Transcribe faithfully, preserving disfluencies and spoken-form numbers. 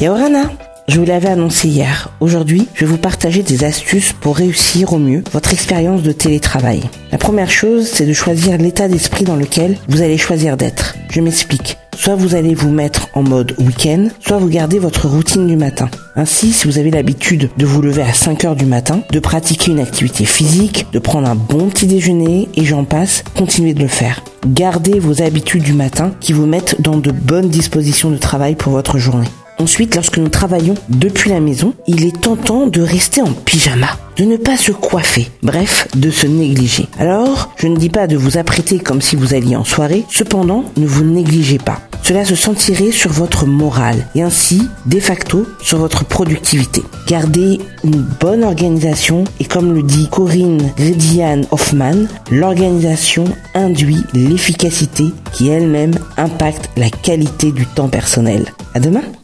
Yaorana, je vous l'avais annoncé hier. Aujourd'hui, je vais vous partager des astuces pour réussir au mieux votre expérience de télétravail. La première chose, c'est de choisir l'état d'esprit dans lequel vous allez choisir d'être. Je m'explique. Soit vous allez vous mettre en mode week-end, soit vous gardez votre routine du matin. Ainsi, si vous avez l'habitude de vous lever à cinq heures du matin, de pratiquer une activité physique, de prendre un bon petit déjeuner, et j'en passe, continuez de le faire. Gardez vos habitudes du matin qui vous mettent dans de bonnes dispositions de travail pour votre journée. Ensuite, lorsque nous travaillons depuis la maison, il est tentant de rester en pyjama, de ne pas se coiffer, bref, de se négliger. Alors, je ne dis pas de vous apprêter comme si vous alliez en soirée, cependant, ne vous négligez pas. Cela se sentirait sur votre morale et ainsi, de facto, sur votre productivité. Gardez une bonne organisation et comme le dit Corinne Redian-Hoffman, l'organisation induit l'efficacité qui elle-même impacte la qualité du temps personnel. À demain!